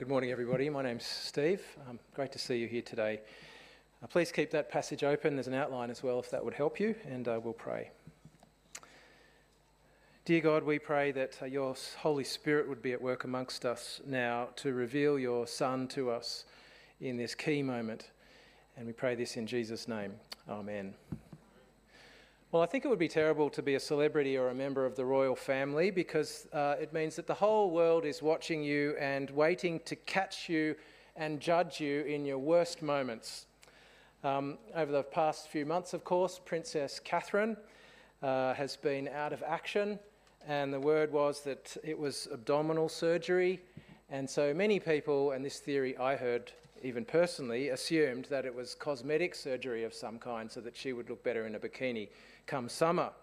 Good morning, everybody. My name's Steve. Great to see you here today. Please keep that passage open. There's an outline as well, if that would help you, and we'll pray. Dear God, we pray that your Holy Spirit would be at work amongst us now to reveal your Son to us in this key moment. And we pray this in Jesus' name. Amen. Well, I think it would be terrible to be a celebrity or a member of the royal family because it means that the whole world is watching you and waiting to catch you and judge you in your worst moments. Over the past few months, of course, Princess Catherine has been out of action, and the word was that it was abdominal surgery. And so many people, and this theory I heard even personally, assumed that it was cosmetic surgery of some kind so that she would look better in a bikini come summer.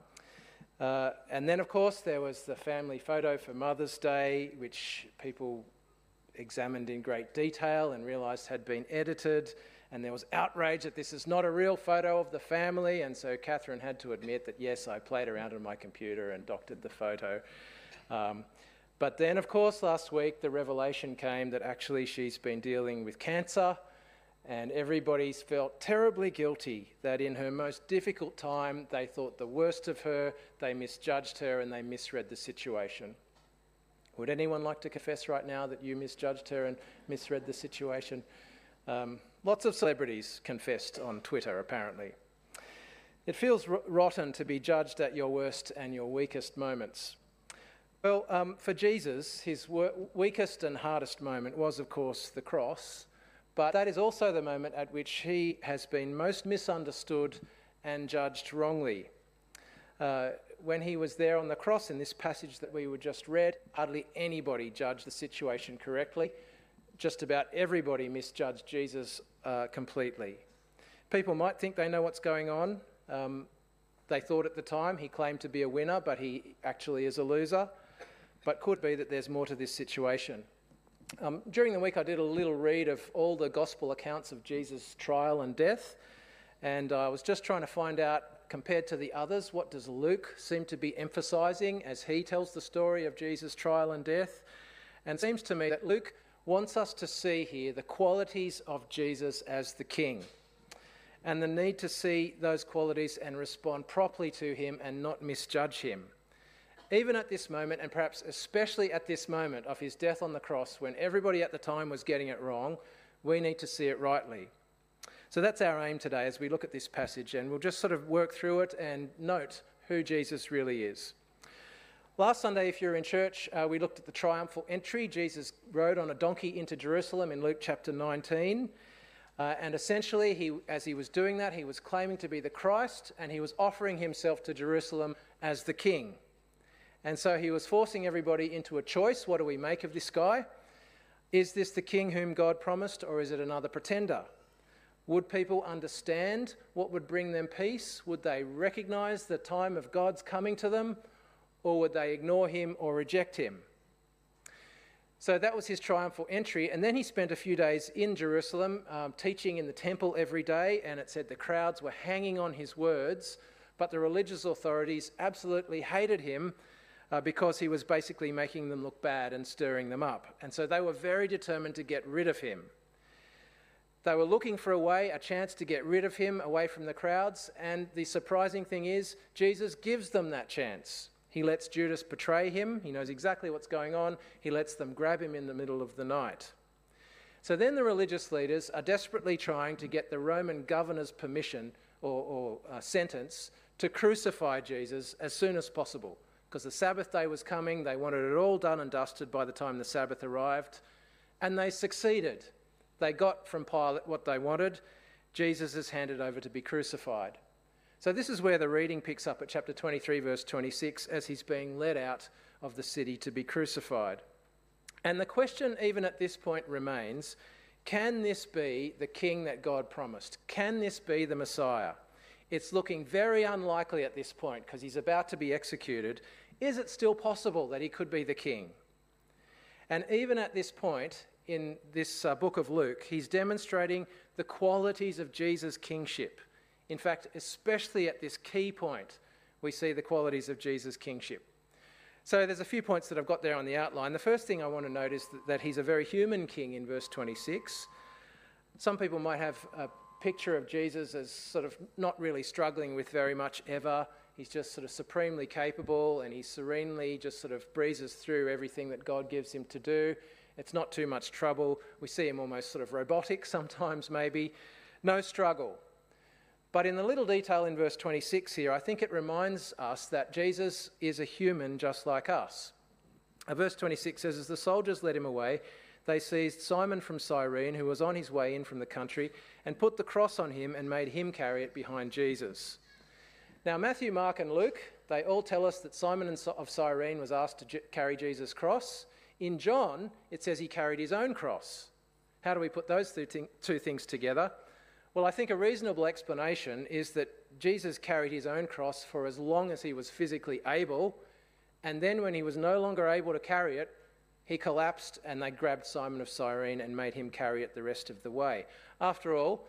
And then, of course, there was the family photo for Mother's Day, which people examined in great detail and realised had been edited. And there was outrage that this is not a real photo of the family. And so Catherine had to admit that, yes, I played around on my computer and doctored the photo. But then, of course, last week the revelation came that actually she's been dealing with cancer, and everybody's felt terribly guilty that in her most difficult time they thought the worst of her, they misjudged her, and they misread the situation. Would anyone like to confess right now that you misjudged her and misread the situation? Lots of celebrities confessed on Twitter, apparently. It feels rotten to be judged at your worst and your weakest moments. Well, for Jesus, his weakest and hardest moment was, of course, the cross, but that is also the moment at which he has been most misunderstood and judged wrongly. When he was there on the cross, in this passage that we were just read, hardly anybody judged the situation correctly. Just about everybody misjudged Jesus completely. People might think they know what's going on. They thought at the time he claimed to be a winner, but he actually is a loser. But could be that there's more to this situation. During the week I did a little read of all the gospel accounts of Jesus' trial and death, and I was just trying to find out, compared to the others, what does Luke seem to be emphasising as he tells the story of Jesus' trial and death. And it seems to me that Luke wants us to see here the qualities of Jesus as the King, and the need to see those qualities and respond properly to him and not misjudge him. Even at this moment, and perhaps especially at this moment of his death on the cross, when everybody at the time was getting it wrong, we need to see it rightly. So that's our aim today as we look at this passage, and we'll just sort of work through it and note who Jesus really is. Last Sunday, if you're in church, we looked at the triumphal entry. Jesus rode on a donkey into Jerusalem in Luke chapter 19. And essentially, as he was doing that, he was claiming to be the Christ, and he was offering himself to Jerusalem as the King. And so he was forcing everybody into a choice. What do we make of this guy? Is this the King whom God promised, or is it another pretender? Would people understand what would bring them peace? Would they recognise the time of God's coming to them, or would they ignore him or reject him? So that was his triumphal entry, and then he spent a few days in Jerusalem teaching in the temple every day, and it said the crowds were hanging on his words, but the religious authorities absolutely hated him because he was basically making them look bad and stirring them up. And so they were very determined to get rid of him. They were looking for a chance to get rid of him away from the crowds, and the surprising thing is Jesus gives them that chance. He lets Judas betray him. He knows exactly what's going on. He lets them grab him in the middle of the night. So then the religious leaders are desperately trying to get the Roman governor's permission or sentence to crucify Jesus as soon as possible. Because the Sabbath day was coming, they wanted it all done and dusted by the time the Sabbath arrived, and they succeeded. They got from Pilate what they wanted. Jesus is handed over to be crucified. So this is where the reading picks up at chapter 23, verse 26, as he's being led out of the city to be crucified. And the question, even at this point, remains, can this be the King that God promised? Can this be the Messiah? It's looking very unlikely at this point because he's about to be executed. Is it still possible that he could be the King? And even at this point in this book of Luke, he's demonstrating the qualities of Jesus' kingship. In fact, especially at this key point, we see the qualities of Jesus' kingship. So there's a few points that I've got there on the outline. The first thing I want to note is that he's a very human king in verse 26. Some people might have a picture of Jesus as sort of not really struggling with very much ever. He's just sort of supremely capable, and he serenely just sort of breezes through everything that God gives him to do. It's not too much trouble. We see him almost sort of robotic sometimes maybe. No struggle. But in the little detail in verse 26 here, I think it reminds us that Jesus is a human just like us. Verse 26 says, as the soldiers led him away, they seized Simon from Cyrene, who was on his way in from the country, and put the cross on him and made him carry it behind Jesus. Now, Matthew, Mark and Luke, they all tell us that Simon of Cyrene was asked to carry Jesus' cross. In John, it says he carried his own cross. How do we put those two things together? Well, I think a reasonable explanation is that Jesus carried his own cross for as long as he was physically able, and then when he was no longer able to carry it, he collapsed and they grabbed Simon of Cyrene and made him carry it the rest of the way. After all,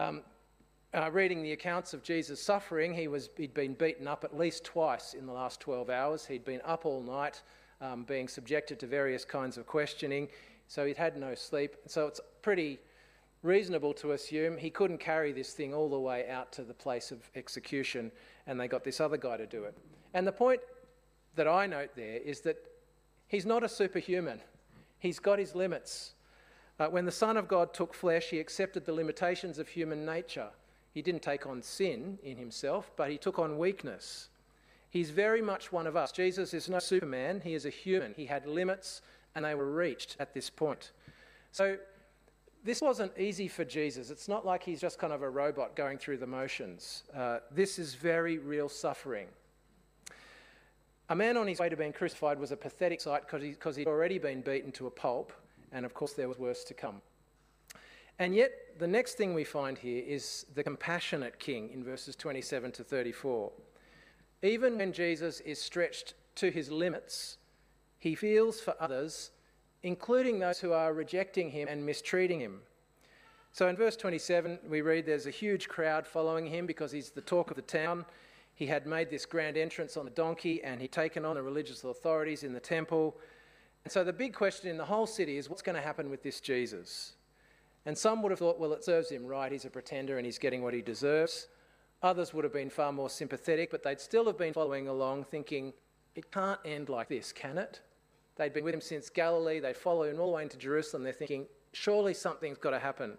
reading the accounts of Jesus' suffering, he'd been beaten up at least twice in the last 12 hours. He'd been up all night, being subjected to various kinds of questioning, so he'd had no sleep. So it's pretty reasonable to assume he couldn't carry this thing all the way out to the place of execution, and they got this other guy to do it. And the point that I note there is that he's not a superhuman. He's got his limits. When the Son of God took flesh, he accepted the limitations of human nature. He didn't take on sin in himself, but he took on weakness. He's very much one of us. Jesus is no Superman. He is a human. He had limits, and they were reached at this point. So this wasn't easy for Jesus. It's not like he's just kind of a robot going through the motions. This is very real suffering. A man on his way to being crucified was a pathetic sight because he'd already been beaten to a pulp, and of course there was worse to come. And yet the next thing we find here is the compassionate king in verses 27 to 34. Even when Jesus is stretched to his limits, he feels for others, including those who are rejecting him and mistreating him. So in verse 27, we read there's a huge crowd following him because he's the talk of the town. He had made this grand entrance on a donkey, and he'd taken on the religious authorities in the temple. And so the big question in the whole city is, what's going to happen with this Jesus? And some would have thought, well, it serves him right. He's a pretender and he's getting what he deserves. Others would have been far more sympathetic, but they'd still have been following along thinking, it can't end like this, can it? They'd been with him since Galilee. They'd followed him all the way into Jerusalem. They're thinking, surely something's got to happen.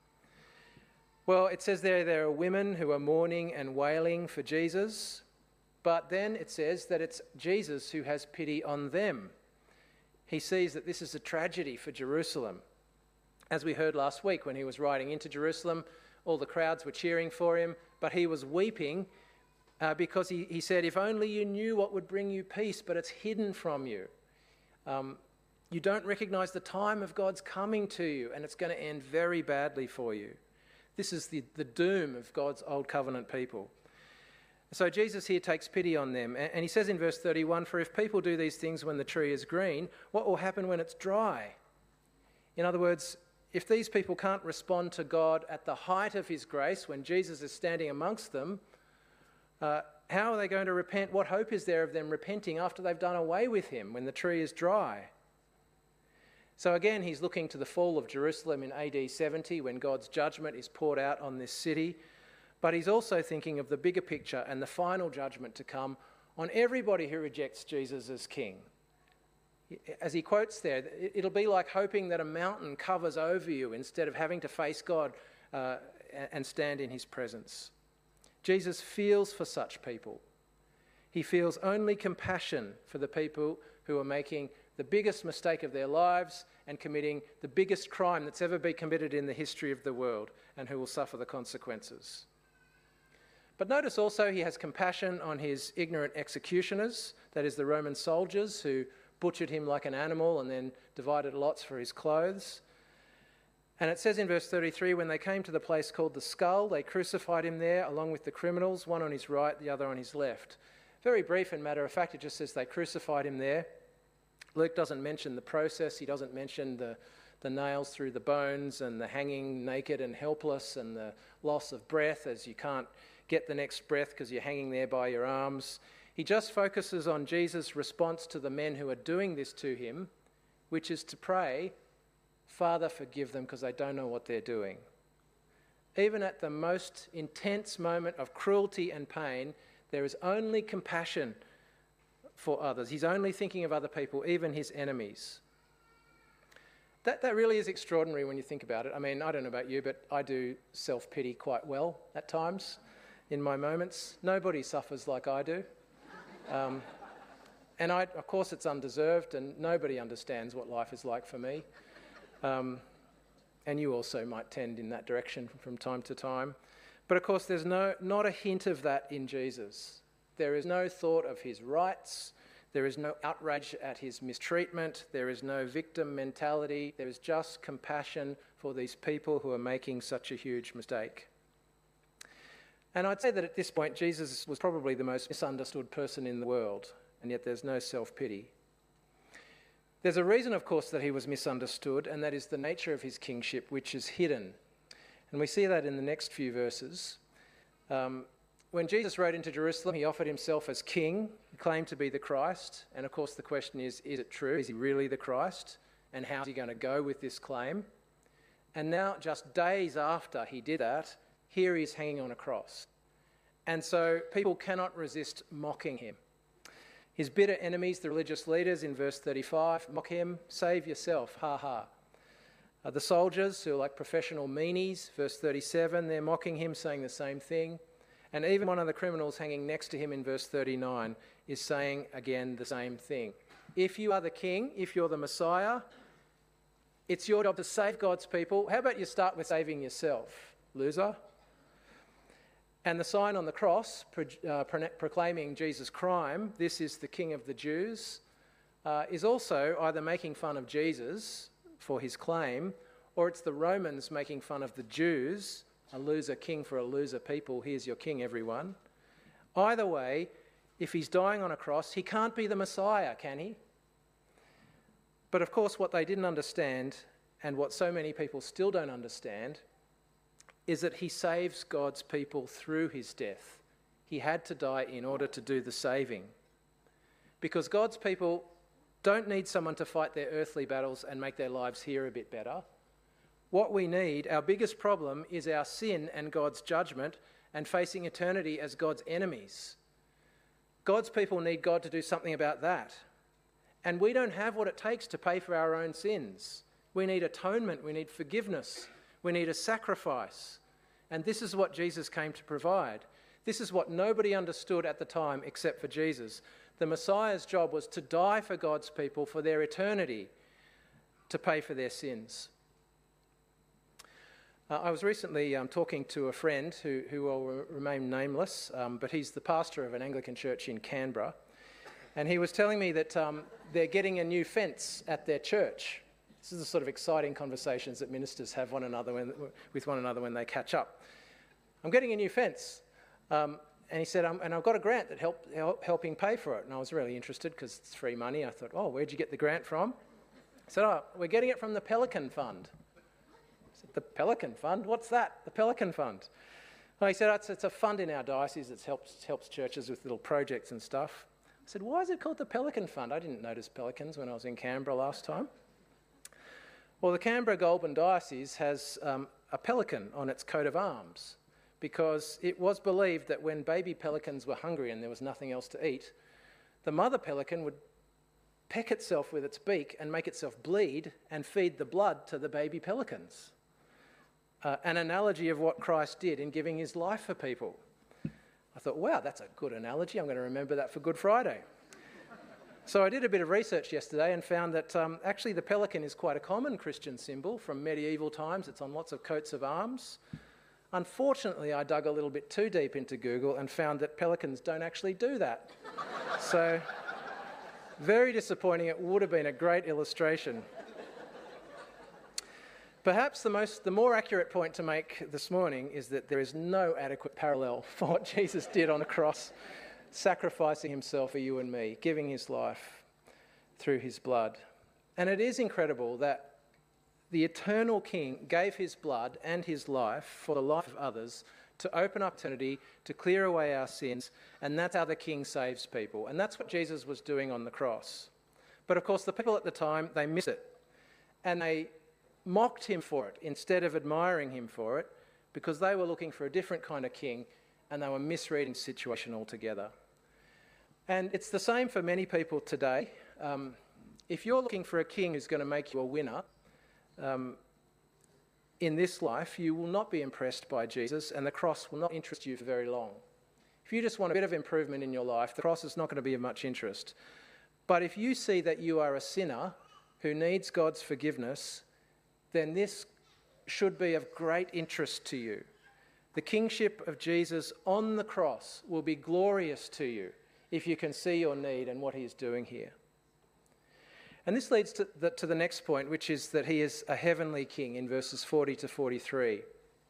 Well, it says there are women who are mourning and wailing for Jesus, but then it says that it's Jesus who has pity on them. He sees that this is a tragedy for Jerusalem. As we heard last week when he was riding into Jerusalem, all the crowds were cheering for him, but he was weeping because he said, if only you knew what would bring you peace, but it's hidden from you. You don't recognise the time of God's coming to you, and it's going to end very badly for you. This is the doom of God's old covenant people. So Jesus here takes pity on them, and he says in verse 31, for if people do these things when the tree is green, what will happen when it's dry? In other words, if these people can't respond to God at the height of his grace, when Jesus is standing amongst them, how are they going to repent? What hope is there of them repenting after they've done away with him when the tree is dry? So again, he's looking to the fall of Jerusalem in AD 70 when God's judgment is poured out on this city. But he's also thinking of the bigger picture and the final judgment to come on everybody who rejects Jesus as king. As he quotes there, it'll be like hoping that a mountain covers over you instead of having to face God and stand in his presence. Jesus feels for such people. He feels only compassion for the people who are making the biggest mistake of their lives and committing the biggest crime that's ever been committed in the history of the world, and who will suffer the consequences. But notice also he has compassion on his ignorant executioners, that is the Roman soldiers who butchered him like an animal and then divided lots for his clothes. And it says in verse 33, when they came to the place called the Skull, they crucified him there along with the criminals, one on his right, the other on his left. Very brief and matter of fact, it just says they crucified him there. Luke doesn't mention the process. He doesn't mention the nails through the bones and the hanging naked and helpless and the loss of breath as you can't get the next breath because you're hanging there by your arms. He just focuses on Jesus' response to the men who are doing this to him, which is to pray, "Father, forgive them because they don't know what they're doing." Even at the most intense moment of cruelty and pain, there is only compassion for others. He's only thinking of other people, even his enemies. That really is extraordinary when you think about it. I mean, I don't know about you, but I do self-pity quite well at times in my moments. Nobody suffers like I do. And of course it's undeserved, and nobody understands what life is like for me. And you also might tend in that direction from time to time. But of course there's not a hint of that in Jesus. There is no thought of his rights. There is no outrage at his mistreatment. There is no victim mentality. There is just compassion for these people who are making such a huge mistake. And I'd say that at this point, Jesus was probably the most misunderstood person in the world, and yet there's no self-pity. There's a reason, of course, that he was misunderstood, and that is the nature of his kingship, which is hidden. And we see that in the next few verses. When Jesus rode into Jerusalem, he offered himself as king. He claimed to be the Christ. And of course the question is it true? Is he really the Christ? And how is he going to go with this claim? And now, just days after he did that, here he is hanging on a cross. And so people cannot resist mocking him. His bitter enemies, the religious leaders, in verse 35, mock him, "Save yourself, ha ha." The soldiers, who are like professional meanies, verse 37, they're mocking him, saying the same thing. And even one of the criminals hanging next to him in verse 39 is saying again the same thing. If you are the king, if you're the Messiah, it's your job to save God's people. How about you start with saving yourself, loser? And the sign on the cross proclaiming Jesus' crime, "This is the King of the Jews," is also either making fun of Jesus for his claim, or it's the Romans making fun of the Jews. A loser king for a loser people. Here's your king, everyone. Either way, if he's dying on a cross, he can't be the Messiah, can he? But of course, what they didn't understand, and what so many people still don't understand, is that he saves God's people through his death. He had to die in order to do the saving. Because God's people don't need someone to fight their earthly battles and make their lives here a bit better. What we need, our biggest problem, is our sin and God's judgment and facing eternity as God's enemies. God's people need God to do something about that. And we don't have what it takes to pay for our own sins. We need atonement, we need forgiveness, we need a sacrifice. And this is what Jesus came to provide. This is what nobody understood at the time except for Jesus. The Messiah's job was to die for God's people for their eternity, to pay for their sins. I was recently talking to a friend who will remain nameless, but he's the pastor of an Anglican church in Canberra. And he was telling me that they're getting a new fence at their church. This is the sort of exciting conversations that ministers have with one another when they catch up. "I'm getting a new fence." And he said, and I've got a grant that helping pay for it. And I was really interested because it's free money. I thought, where'd you get the grant from? He said, we're getting it from the Pelican Fund. The Pelican Fund? What's that? The Pelican Fund. Well, he said, it's a fund in our diocese that helps churches with little projects and stuff. I said, why is it called the Pelican Fund? I didn't notice pelicans when I was in Canberra last time. Well, the Canberra-Goulburn Diocese has a pelican on its coat of arms because it was believed that when baby pelicans were hungry and there was nothing else to eat, the mother pelican would peck itself with its beak and make itself bleed and feed the blood to the baby pelicans. An analogy of what Christ did in giving his life for people. I thought, wow, that's a good analogy. I'm going to remember that for Good Friday. So I did a bit of research yesterday and found that actually the pelican is quite a common Christian symbol from medieval times. It's on lots of coats of arms. Unfortunately, I dug a little bit too deep into Google and found that pelicans don't actually do that. So, very disappointing. It would have been a great illustration. Perhaps the more accurate point to make this morning is that there is no adequate parallel for what Jesus did on the cross, sacrificing himself for you and me, giving his life through his blood. And it is incredible that the eternal King gave his blood and his life for the life of others to open up eternity, to clear away our sins, and that's how the King saves people. And that's what Jesus was doing on the cross. But of course, the people at the time, they missed it. And they mocked him for it instead of admiring him for it, because they were looking for a different kind of king, and they were misreading the situation altogether. And it's the same for many people today. If you're looking for a king who's going to make you a winner in this life, you will not be impressed by Jesus, and the cross will not interest you for very long. If you just want a bit of improvement in your life, the cross is not going to be of much interest. But if you see that you are a sinner who needs God's forgiveness, then this should be of great interest to you. The kingship of Jesus on the cross will be glorious to you if you can see your need and what he is doing here. And this leads to the next point, which is that he is a heavenly king in verses 40 to 43.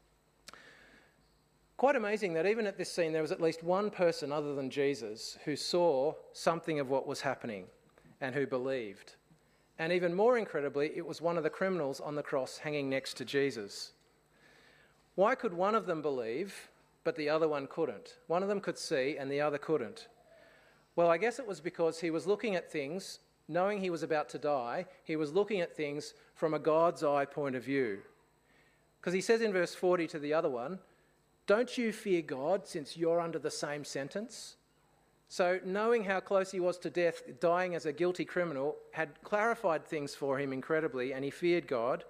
Quite amazing that even at this scene there was at least one person other than Jesus who saw something of what was happening and who believed. And even more incredibly, it was one of the criminals on the cross hanging next to Jesus. Why could one of them believe, but the other one couldn't? One of them could see and the other couldn't. Well, I guess it was because he was looking at things, knowing he was about to die, he was looking at things from a God's eye point of view. Because he says in verse 40 to the other one, "Don't you fear God since you're under the same sentence?" So knowing how close he was to death, dying as a guilty criminal, had clarified things for him incredibly, and he feared God.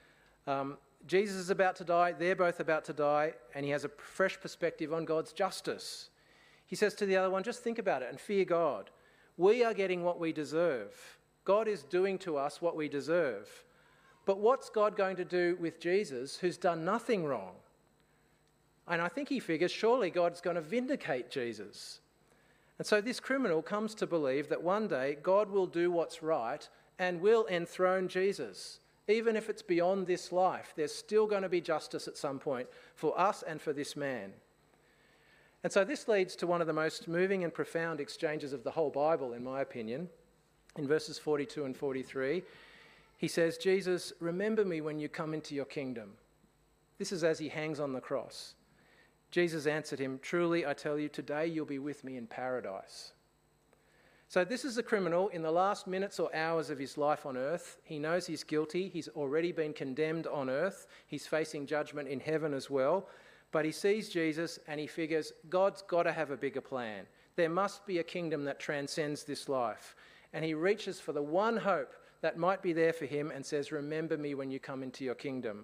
Jesus is about to die, they're both about to die, and he has a fresh perspective on God's justice. He says to the other one, just think about it and fear God. We are getting what we deserve. God is doing to us what we deserve. But what's God going to do with Jesus, who's done nothing wrong? And I think he figures surely God's going to vindicate Jesus. And so this criminal comes to believe that one day God will do what's right and will enthrone Jesus. Even if it's beyond this life, there's still going to be justice at some point for us and for this man. And so this leads to one of the most moving and profound exchanges of the whole Bible, in my opinion. In verses 42 and 43, he says, "Jesus, remember me when you come into your kingdom." This is as he hangs on the cross. Jesus answered him, "Truly, I tell you, today you'll be with me in paradise." So this is a criminal in the last minutes or hours of his life on earth. He knows he's guilty. He's already been condemned on earth. He's facing judgment in heaven as well. But he sees Jesus and he figures, God's got to have a bigger plan. There must be a kingdom that transcends this life. And he reaches for the one hope that might be there for him and says, "Remember me when you come into your kingdom."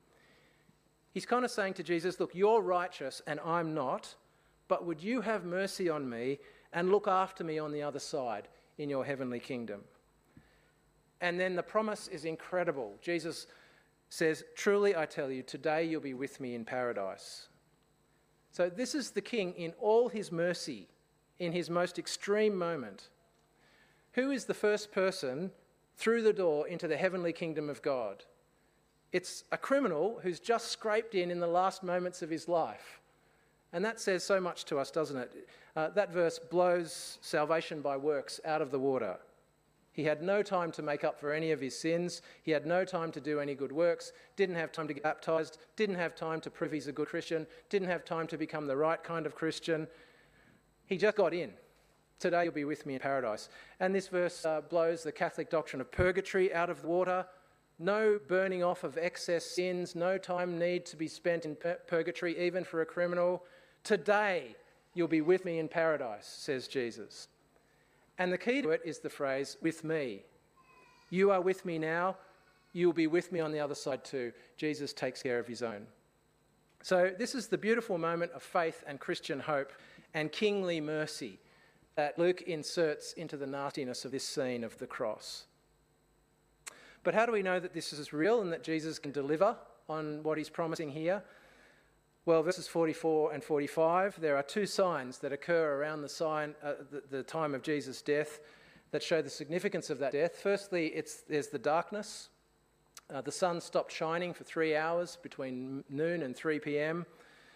He's kind of saying to Jesus, look, you're righteous and I'm not, but would you have mercy on me and look after me on the other side in your heavenly kingdom? And then the promise is incredible. Jesus says, "Truly I tell you, today you'll be with me in paradise." So this is the king in all his mercy, in his most extreme moment. Who is the first person through the door into the heavenly kingdom of God? It's a criminal who's just scraped in the last moments of his life. And that says so much to us, doesn't it? That verse blows salvation by works out of the water. He had no time to make up for any of his sins. He had no time to do any good works, didn't have time to get baptised, didn't have time to prove he's a good Christian, didn't have time to become the right kind of Christian. He just got in. Today you'll be with me in paradise. And this verse blows the Catholic doctrine of purgatory out of the water. No burning off of excess sins, no time need to be spent in purgatory, even for a criminal. Today you'll be with me in paradise, says Jesus. And the key to it is the phrase, "with me." You are with me now, you'll be with me on the other side too. Jesus takes care of his own. So this is the beautiful moment of faith and Christian hope and kingly mercy that Luke inserts into the nastiness of this scene of the cross. But how do we know that this is real and that Jesus can deliver on what he's promising here? Well, verses 44 and 45, there are two signs that occur around the time of Jesus' death that show the significance of that death. Firstly, there's the darkness. The sun stopped shining for 3 hours between noon and 3 p.m.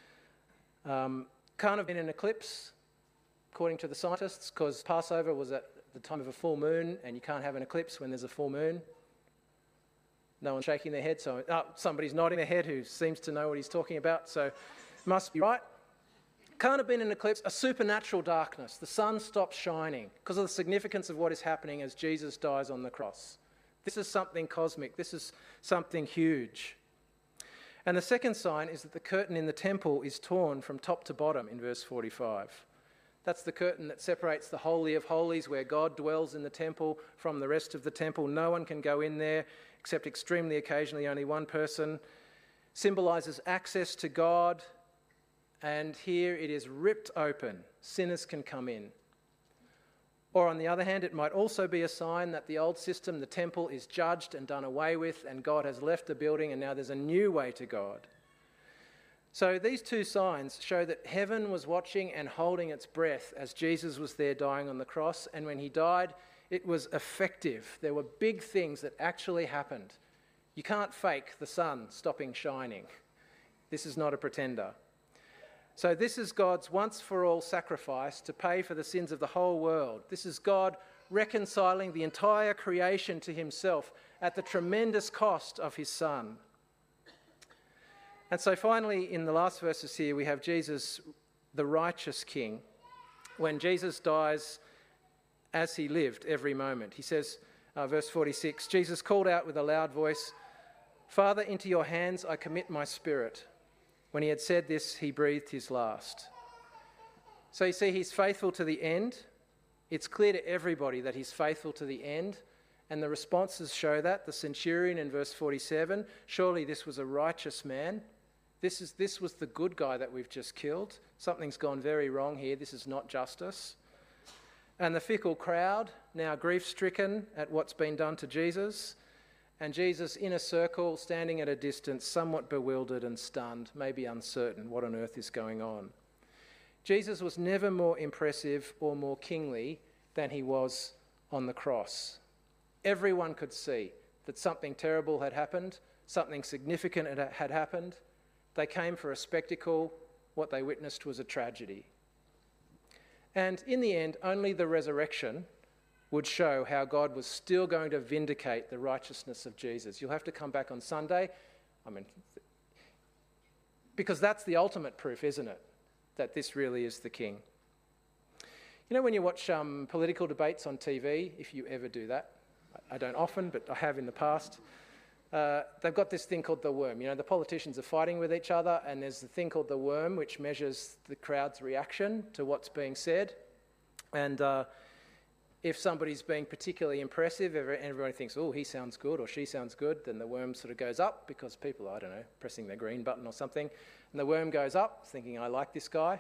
Can't have been an eclipse, according to the scientists, because Passover was at the time of a full moon, and you can't have an eclipse when there's a full moon. No one's shaking their head, so somebody's nodding their head who seems to know what he's talking about. So Must be right. Can't have been an eclipse, a supernatural darkness. The sun stops shining because of the significance of what is happening as Jesus dies on the cross. This is something cosmic. This is something huge. And the second sign is that the curtain in the temple is torn from top to bottom in verse 45. That's the curtain that separates the Holy of Holies, where God dwells in the temple, from the rest of the temple. No one can go in there except extremely occasionally only one person. Symbolises access to God. And here it is ripped open. Sinners can come in. Or on the other hand, it might also be a sign that the old system, the temple, is judged and done away with, and God has left the building and now there's a new way to God. So these two signs show that heaven was watching and holding its breath as Jesus was there dying on the cross, and when he died, it was effective. There were big things that actually happened. You can't fake the sun stopping shining. This is not a pretender. So this is God's once-for-all sacrifice to pay for the sins of the whole world. This is God reconciling the entire creation to himself at the tremendous cost of his Son. And so finally, in the last verses here, we have Jesus, the righteous King. When Jesus dies as he lived every moment, he says, verse 46, Jesus called out with a loud voice, "Father, into your hands I commit my spirit." When he had said this, he breathed his last. So you see, he's faithful to the end. It's clear to everybody that he's faithful to the end. And the responses show that. The centurion in verse 47, surely this was a righteous man. This was the good guy that we've just killed. Something's gone very wrong here. This is not justice. And the fickle crowd, now grief-stricken at what's been done to Jesus. And Jesus in a circle, standing at a distance, somewhat bewildered and stunned, maybe uncertain what on earth is going on. Jesus was never more impressive or more kingly than he was on the cross. Everyone could see that something terrible had happened, something significant had happened. They came for a spectacle. What they witnessed was a tragedy. And in the end, only the resurrection would show how God was still going to vindicate the righteousness of Jesus. You'll have to come back on Sunday. Because that's the ultimate proof, isn't it? That this really is the King. You know when you watch political debates on TV, if you ever do that, I don't often, but I have in the past, they've got this thing called the worm. You know, the politicians are fighting with each other, and there's the thing called the worm, which measures the crowd's reaction to what's being said. And if somebody's being particularly impressive, everybody thinks, oh, he sounds good or she sounds good, then the worm sort of goes up because people, I don't know, pressing their green button or something. And the worm goes up, thinking, I like this guy.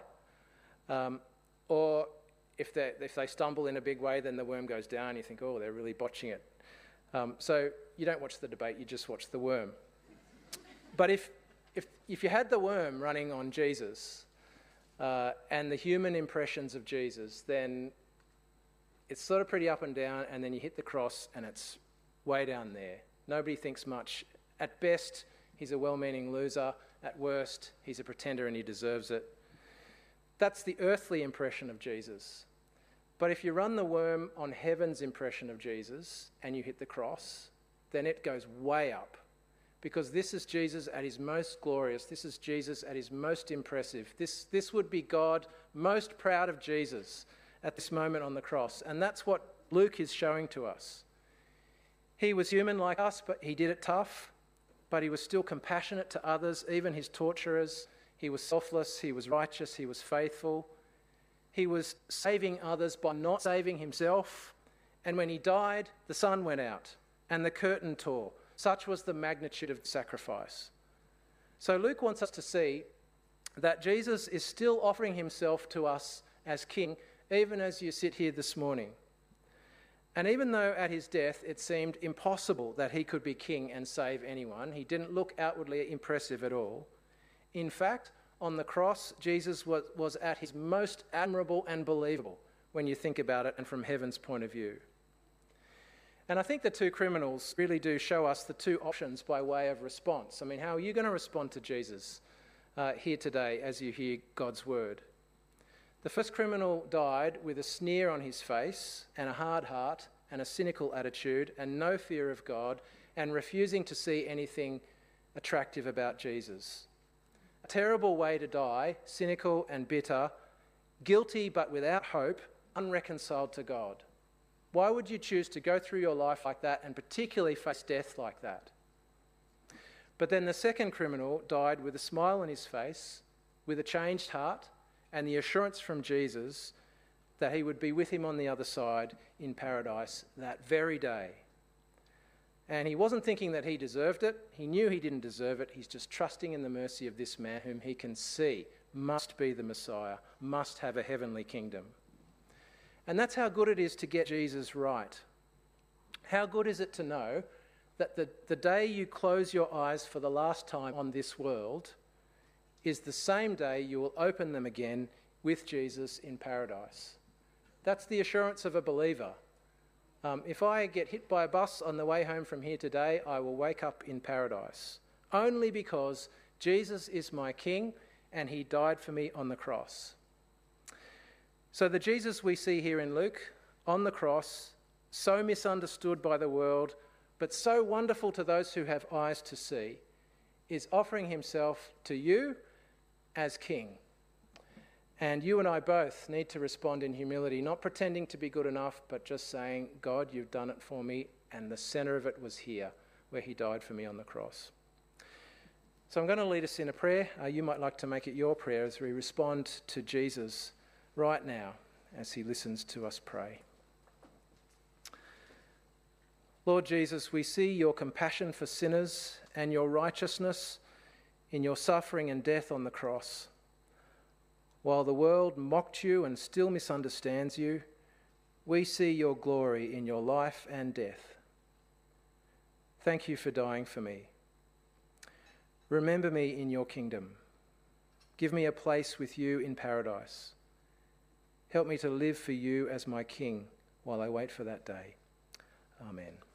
Or if they stumble in a big way, then the worm goes down. You think, oh, they're really botching it. So you don't watch the debate, you just watch the worm. But if you had the worm running on Jesus and the human impressions of Jesus, then it's sort of pretty up and down, and then you hit the cross and it's way down there. Nobody thinks much. At best, he's a well-meaning loser. At worst, he's a pretender and he deserves it. That's the earthly impression of Jesus. But if you run the worm on heaven's impression of Jesus and you hit the cross, then it goes way up. Because this is Jesus at his most glorious. This is Jesus at his most impressive. This would be God most proud of Jesus at this moment on the cross. And that's what Luke is showing to us. He was human like us, but he did it tough. But he was still compassionate to others, even his torturers. He was selfless, he was righteous, he was faithful. He was saving others by not saving himself. And when he died, the sun went out and the curtain tore. Such was the magnitude of the sacrifice. So Luke wants us to see that Jesus is still offering himself to us as King, even as you sit here this morning. And even though at his death it seemed impossible that he could be king and save anyone, he didn't look outwardly impressive at all. In fact, on the cross, Jesus was at his most admirable and believable when you think about it and from heaven's point of view. And I think the two criminals really do show us the two options by way of response. I mean, how are you going to respond to Jesus here today as you hear God's word? The first criminal died with a sneer on his face and a hard heart and a cynical attitude and no fear of God and refusing to see anything attractive about Jesus. A terrible way to die, cynical and bitter, guilty but without hope, unreconciled to God. Why would you choose to go through your life like that and particularly face death like that? But then the second criminal died with a smile on his face, with a changed heart, and the assurance from Jesus that he would be with him on the other side in paradise that very day. And he wasn't thinking that he deserved it. He knew he didn't deserve it. He's just trusting in the mercy of this man whom he can see must be the Messiah, must have a heavenly kingdom. And that's how good it is to get Jesus right. How good is it to know that the day you close your eyes for the last time on this world is the same day you will open them again with Jesus in paradise. That's the assurance of a believer. If I get hit by a bus on the way home from here today, I will wake up in paradise, only because Jesus is my King and he died for me on the cross. So the Jesus we see here in Luke, on the cross, so misunderstood by the world, but so wonderful to those who have eyes to see, is offering himself to you as King. And you and I both need to respond in humility, not pretending to be good enough, but just saying, God, you've done it for me, and the centre of it was here, where he died for me on the cross. So I'm going to lead us in a prayer. You might like to make it your prayer as we respond to Jesus right now as he listens to us pray. Lord Jesus, we see your compassion for sinners and your righteousness in your suffering and death on the cross. While the world mocked you and still misunderstands you, we see your glory in your life and death. Thank you for dying for me. Remember me in your kingdom. Give me a place with you in paradise. Help me to live for you as my King while I wait for that day. Amen.